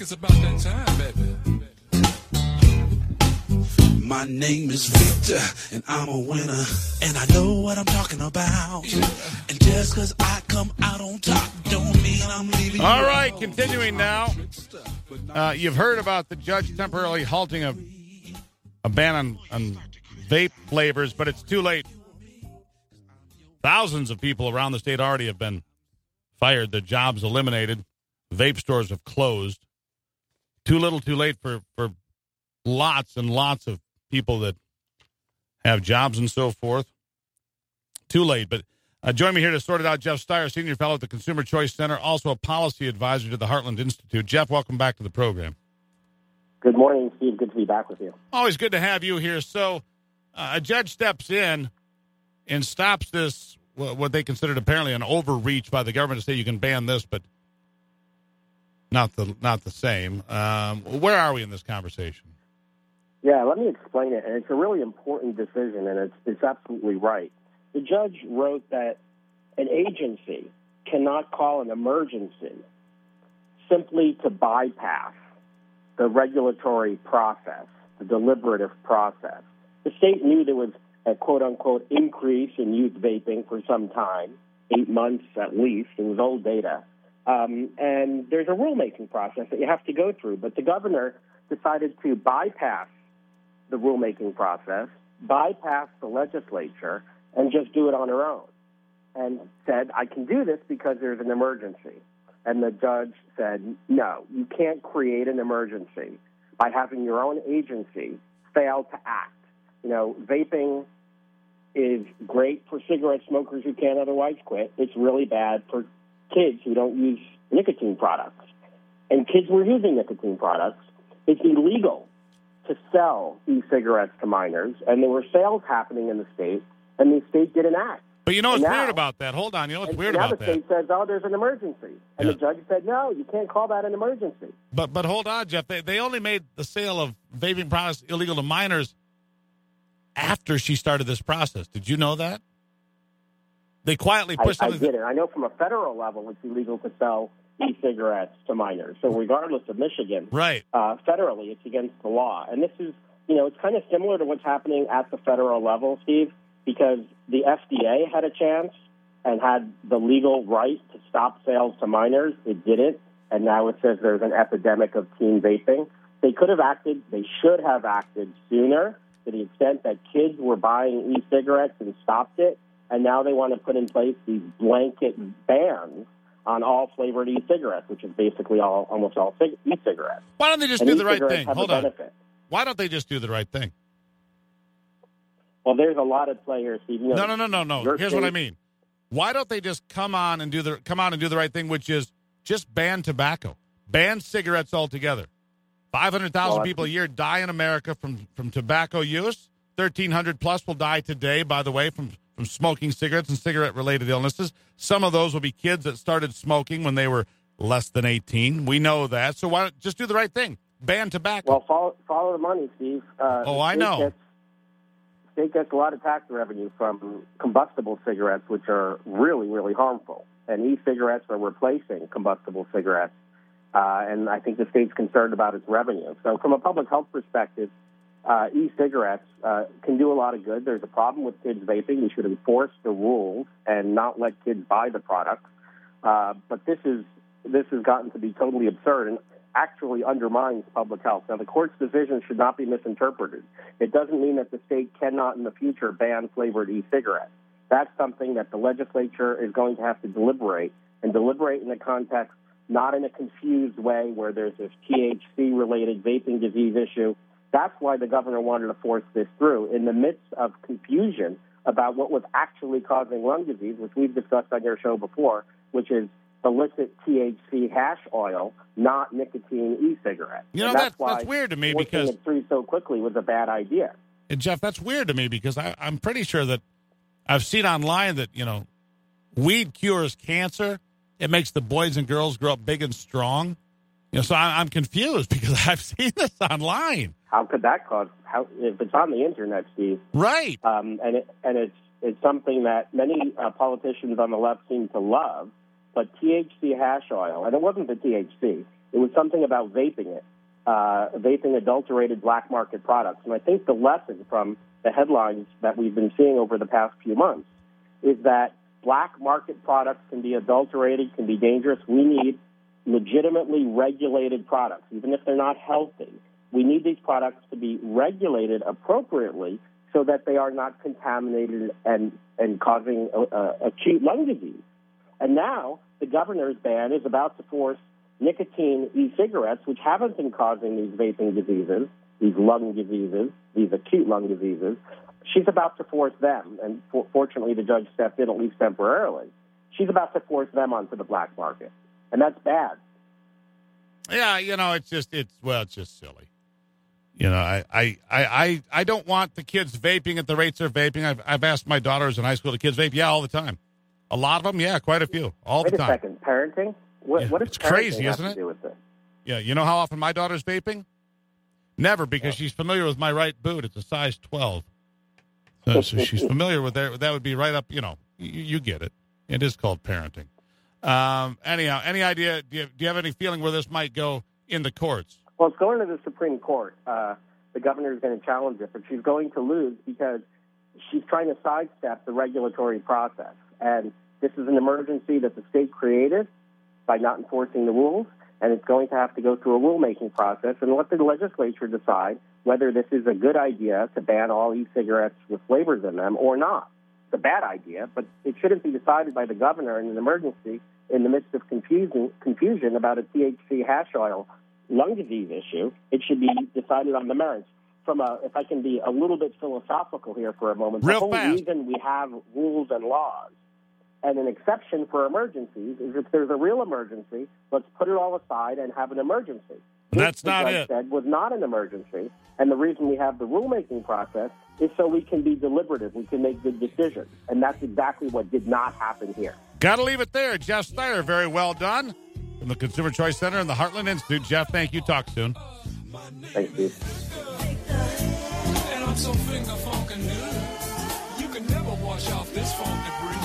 it's about that time, baby. My name is Victor, and I'm a winner, and I know what I'm talking about. Yeah. And just because I come out on top don't mean I'm leaving. All right, continuing now. You've heard about the judge temporarily halting a ban on vape flavors, but it's too late. Thousands of people around the state already have been fired, their jobs eliminated. Vape stores have closed. Too little, too late for lots and lots of people that have jobs and so forth. Too late. But join me here to sort it out, Jeff Steyer, Senior Fellow at the Consumer Choice Center, also a policy advisor to the Heartland Institute. Jeff, welcome back to the program. Good morning, Steve. Good to be back with you. Always good to have you here. So a judge steps in and stops this, what they considered apparently an overreach by the government to say you can ban this, but not the same. Where are we in this conversation? Yeah, let me explain it. And it's a really important decision, and it's absolutely right. The judge wrote that an agency cannot call an emergency simply to bypass the regulatory process, the deliberative process. The state knew there was a quote-unquote increase in youth vaping for some time, 8 months at least. It was old data. And there's a rulemaking process that you have to go through. But the governor decided to bypass the rulemaking process, bypass the legislature, and just do it on her own. And said, I can do this because there's an emergency. And the judge said, no, you can't create an emergency by having your own agency fail to act. You know, vaping is great for cigarette smokers who can't otherwise quit. It's really bad for kids who don't use nicotine products. And kids were using nicotine products. It's illegal to sell e-cigarettes to minors, and there were sales happening in the state, and the state didn't act. But you know what's weird about that? Hold on. You know what's weird about that? Now the state says, oh, there's an emergency. And the judge said, no, you can't call that an emergency. But hold on, Jeff. They only made the sale of vaping products illegal to minors after she started this process. Did you know that? They quietly pushed something. I didn't. I know from a federal level it's illegal to sell e-cigarettes to minors. So regardless of Michigan, right? Federally, it's against the law. And this is, it's kind of similar to what's happening at the federal level, Steve, because the FDA had a chance and had the legal right to stop sales to minors. It didn't. And now it says there's an epidemic of teen vaping. They could have acted. They should have acted sooner to the extent that kids were buying e-cigarettes and stopped it. And now they want to put in place these blanket bans on all flavored e-cigarettes, which is basically almost all e-cigarettes. Why don't they just do the right thing? Hold on. Why don't they just do the right thing? Well, there's a lot of players, Steve. No. Here's what I mean. Why don't they just come on and do the right thing, which is just ban tobacco, ban cigarettes altogether? 500,000 people a year die in America from tobacco use. 1,300 plus will die today, by the way, from smoking cigarettes and cigarette-related illnesses. Some of those will be kids that started smoking when they were less than 18. We know that. So why don't just do the right thing? Ban tobacco. Well, follow the money, Steve. I know. State gets a lot of tax revenue from combustible cigarettes, which are really, really harmful. And e-cigarettes are replacing combustible cigarettes. And I think the state's concerned about its revenue. So from a public health perspective, e-cigarettes can do a lot of good. There's a problem with kids vaping. We should enforce the rules and not let kids buy the products. But this has gotten to be totally absurd and actually undermines public health. Now, the court's decision should not be misinterpreted. It doesn't mean that the state cannot in the future ban flavored e-cigarettes. That's something that the legislature is going to have to deliberate in the context, not in a confused way where there's this THC-related vaping disease issue. That's why the governor wanted to force this through in the midst of confusion about what was actually causing lung disease, which we've discussed on your show before, which is illicit THC hash oil, not nicotine e-cigarettes. That's weird to me because forcing it through so quickly was a bad idea. And Jeff, that's weird to me because I'm pretty sure that I've seen online that, weed cures cancer. It makes the boys and girls grow up big and strong. So I'm confused because I've seen this online. How could that cause? If it's on the internet, Steve? Right. And it's something that many politicians on the left seem to love. But THC hash oil, and it wasn't the THC, It was something about vaping it, vaping adulterated black market products. And I think the lesson from the headlines that we've been seeing over the past few months is that black market products can be adulterated, can be dangerous. We need legitimately regulated products, even if they're not healthy. We need these products to be regulated appropriately so that they are not contaminated and causing acute lung disease. And now the governor's ban is about to force nicotine e-cigarettes, which haven't been causing these vaping diseases, these lung diseases, these acute lung diseases. She's about to force them, and fortunately the judge stepped in, at least temporarily. She's about to force them onto the black market, and that's bad. Yeah, it's just silly. I don't want the kids vaping at the rates they're vaping. I've asked my daughters in high school, the kids vape, all the time. A lot of them, quite a few, all the time. Wait a second, parenting? What does it's crazy, have isn't to it? do with this? Yeah, you know how often my daughter's vaping? Never, because she's familiar with my right boot. It's a size 12. So she's familiar with that. That would be right up, you get it. It is called parenting. Anyhow, any idea, do you have any feeling where this might go in the courts? Well, it's going to the Supreme Court. The governor is going to challenge it, but she's going to lose because she's trying to sidestep the regulatory process. And this is an emergency that the state created by not enforcing the rules, and it's going to have to go through a rulemaking process and let the legislature decide whether this is a good idea to ban all e-cigarettes with flavors in them or not. It's a bad idea, but it shouldn't be decided by the governor in an emergency in the midst of confusion about a THC hash oil lung disease issue. It should be decided on the merits. If I can be a little bit philosophical here for a moment, the whole reason we have rules and laws and an exception for emergencies is if there's a real emergency, let's put it all aside and have an emergency. That's not it. Said was not an emergency, and the reason we have the rulemaking process is so we can be deliberative, we can make good decisions, and that's exactly what did not happen here. Got to leave it there. Jeff Steyer, very well done. From the Consumer Choice Center and the Heartland Institute. Jeff, thank you. Talk soon. Thanks, Steve. And I'm so finger funkin' good. You can never wash off this funky breeze.